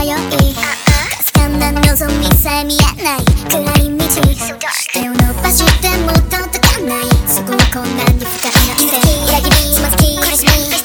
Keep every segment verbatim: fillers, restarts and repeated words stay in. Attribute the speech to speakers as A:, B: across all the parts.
A: いかすかな望みさえ見えない暗い道手を伸ばしても届かないそこはこんなに深くなんて裏切りつまずき苦しみ確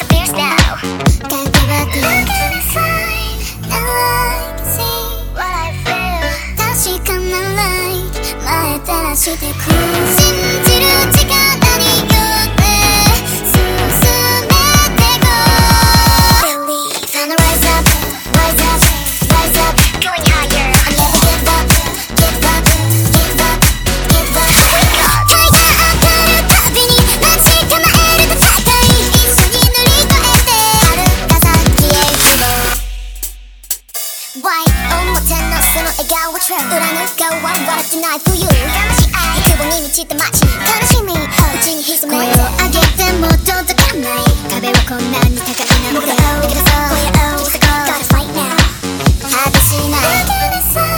A: かなライト前照らしてく信じる力によって進めてこう Believe on the rise up, rise up, rise up Going higher I'll never give up, give up, give up, give up Wake up 太陽当たるたびに待ち構えると戦い一緒に乗り越えて遥か先へ行こう Why 表のその笑顔は true 裏の顔は笑ってない for you 騙し合い欲望に満ちた街悲しみうちに潜め声を上げても届かない壁はこんなに高いなんてだけどそう声を聞いてこう Gotta fight now 果てしない